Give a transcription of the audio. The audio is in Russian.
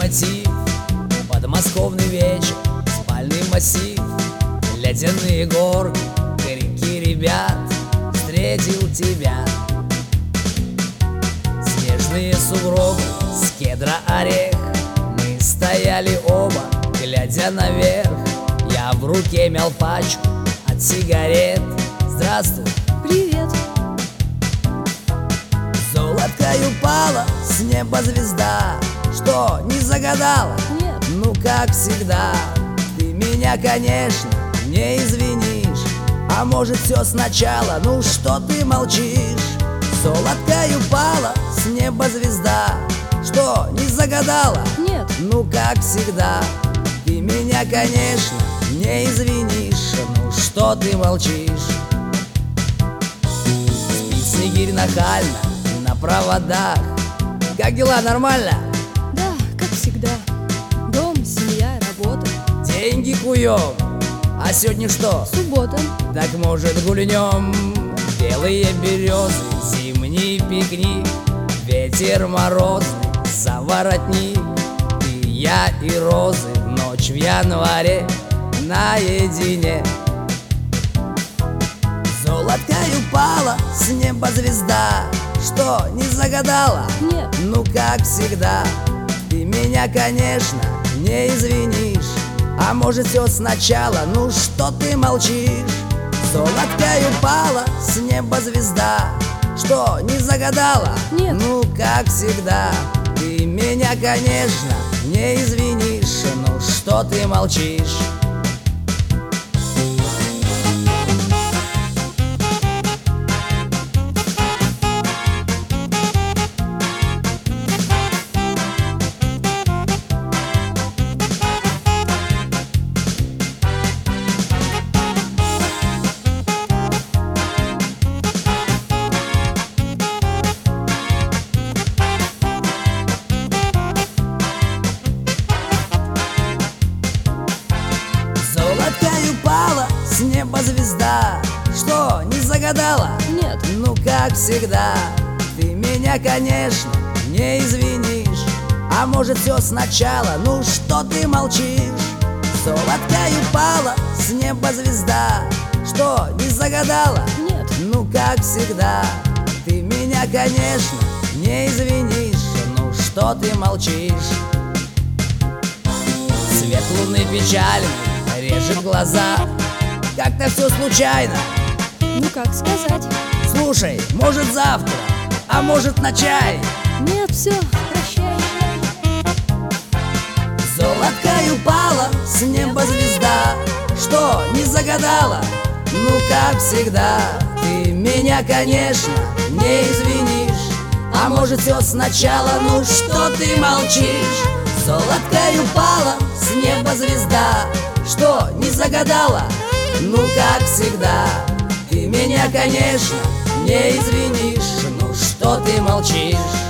мотив, подмосковный вечер, спальный массив, ледяные горы, крики ребят, встретил тебя. Снежные сугробы, с кедра орех, мы стояли оба, глядя наверх. Я в руке мял пачку от сигарет. Здравствуй. Привет. Золоткой упала с неба звезда. Что, не загадала? Нет. Ну, как всегда, ты меня, конечно, не извинишь. А может, все сначала? Ну, что ты молчишь? Золоткой упала с неба звезда. Что, не загадала? Нет. Ну, как всегда, ты меня, конечно, не извинишь. Ну, что ты молчишь? Спит снегирь нахально на проводах. Как дела, нормально? Да, как всегда. Дом, семья, работа. Деньги куем. А сегодня что? Суббота. Так может гульнем? Белые березы, зимний пикник, ветер морозный, за воротник. И я, и розы, ночь в январе наедине. Золоткой упала с неба звезда. Что, не загадала? Нет. Ну, как всегда, ты меня, конечно, не извинишь. А может, все сначала? Ну, что ты молчишь? Золоткой упала с неба звезда. Что, не загадала? Нет. Ну, как всегда, ты меня, конечно, не извинишь. Ну, что ты молчишь? Золоткой упала с неба звезда. Что, не загадала? Нет. Ну, как всегда, ты меня, конечно, не извинишь. А может, все сначала? Ну, что ты молчишь? Золоткой упала с неба звезда. Что, не загадала? Нет. Ну, как всегда, ты меня, конечно, не извинишь. Ну, что ты молчишь? Свет луны печальный режет глаза. Как-то все случайно. Ну, как сказать? Слушай, может, завтра, а может, на чай. Нет, все, прощай. Золоткой упала с неба звезда. Что, не загадала? Ну, как всегда, ты меня, конечно, не извинишь. А может, все сначала? Ну, что ты молчишь? Золоткой упала с неба звезда. Что, не загадала? Ну, как всегда, ты меня, конечно, не извинишь. Ну, что ты молчишь?